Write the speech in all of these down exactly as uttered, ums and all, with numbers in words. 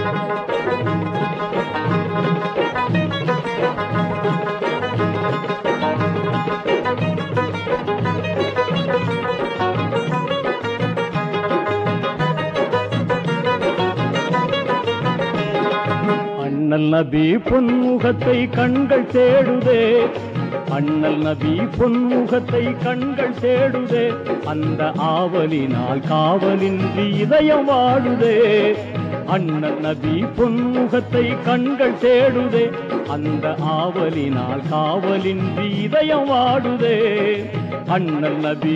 அண்ணல் நபி பொன்முகத்தை கண்கள் தேடுதே, அண்ணல் நபி பொன்முகத்தை கண்கள் தேடுதே, அந்த ஆவலினால் காவலின்றி இதயம் வாடுதே. அண்ணல் நபி பொன்முகத்தை கண்கள் தேடுதே, அந்த ஆவலினால் காவலின்றி இதயம் வாடுதே. அண்ணல் நபி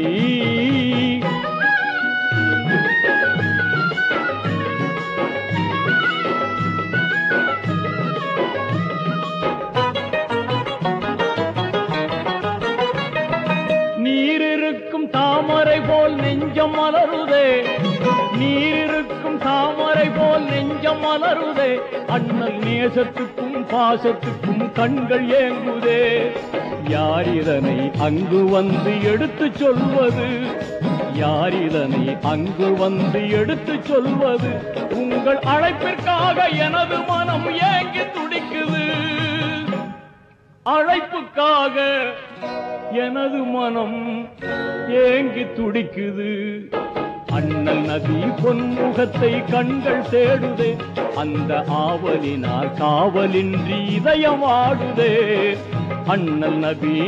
நீரிருக்கும் தாமரை போல் நெஞ்சம் மலருதே, நீரிருக்கும் தாமரை போல் நெஞ்சம் மலருதே, அண்ணல் நேசத்துக்கும் பாசத்துக்கும் கண்கள் ஏங்குதே. யார் இதனை அங்கு வந்து எடுத்து சொல்வது, யார் இதனை அங்கு வந்து எடுத்து சொல்வது, உங்கள் அழைப்பிற்காக எனது மனம் ஏங்கி துடிக்குது, அழைப்புக்காக எனது மனம் ஏங்கி துடிக்குது. அண்ணல் நபி பொன்முகத்தை கண்கள் தேடுதே, அந்த ஆவலினால் காவலின்றி இதயம் வாடுதே. அண்ணல் நபி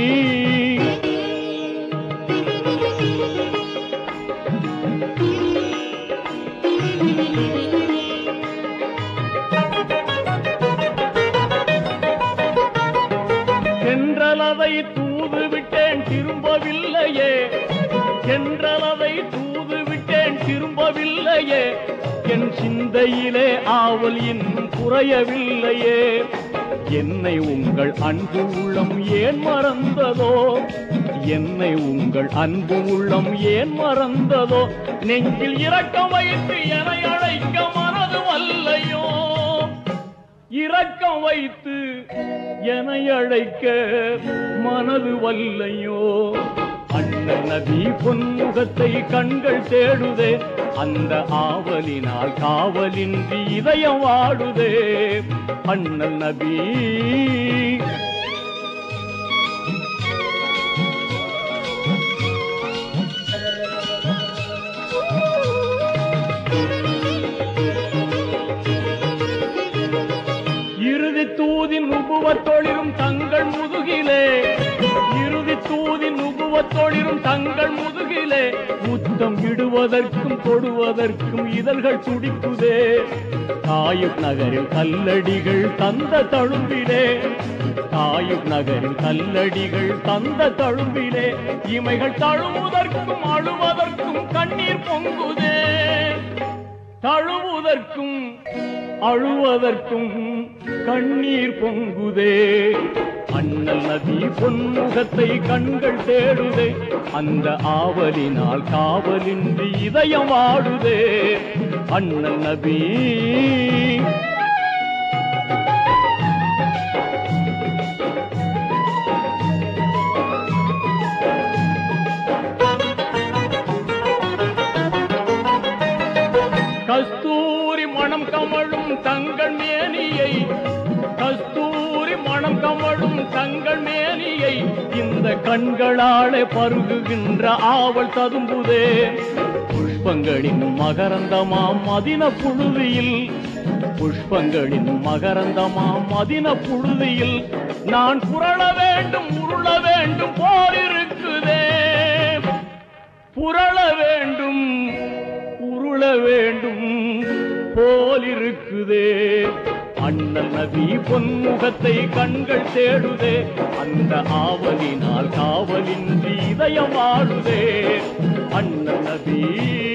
சென்றலதை தூது விட்டேன் திரும்பவில்லையே, சென்றலதை தூது விட்டேன் திரும்பவில்லையே, என் சிந்தையிலே ஆவல் இன்னும் குறையவில்லையே. என்னை உங்கள் அன்பு உள்ளம் ஏன் மறந்ததோ, என்னை உங்கள் அன்பு உள்ளம் ஏன் மறந்ததோ, நெஞ்சில் இரக்கம் வைத்து என்னை அழைக்க மனது வல்லையோ, இரக்கம் வைத்து என்னை அழைக்க மனது வல்லையோ. அண்ணல் நபி பொன்முகத்தை கண்கள் தேடுதே, அந்த ஆவலினால் காவலின்றி இதயம் வாடுதே. அண்ணல் நபி இறுதி தூதின் நுபுவத்தொழிலும் தங்கள் முதுகிலே, இறுதி தூதின் நுபுவத்தொழிலும் தங்கள் முதுகிலே, முத்தம் இடுவதற்கும் தொடுவதற்கும் இதழ்கள் துடிக்குதே. தாயிப் நகரில் கல்லடிகள் தந்த தழும்பிலே, தாயிப் நகரில் கல்லடிகள் தந்த தழும்பிலே, இமைகள் தழுவுவதற்கும் அழுவதற்கும் கண்ணீர் பொங்குதே, தழுவுவதற்கும் அழுவதற்கும் கண்ணீர் பொங்குதே. அண்ணல் நபி பொன்முகத்தை கண்கள் தேடுதே, அந்த ஆவலினால் காவலின்றி இதயம் வாடுதே. அண்ணல் நபி கஸ்தூரி மணம் கமழும் தங்கள் மேனியை, கஸ்தூரி மணம் கமழும் தங்கள் மேனியை, இந்த கண்களாலே பருகுகின்ற ஆவல் ததும்புதே. புஷ்பங்களின் மகரந்தமாம் மதின புழுதியில், புஷ்பங்களின் மகரந்தமாம் மதின புழுதியில், நான் புரள வேண்டும் உருள வேண்டும் போலிருக்குதே, புரள வேண்டும் உருள வேண்டும் போலிருக்குதே. அண்ணல் நபி பொன்முகத்தை கண்கள் தேடுதே, அந்த ஆவலினால் காவலின்றி இதயம் வாடுதே. அண்ணல் நபி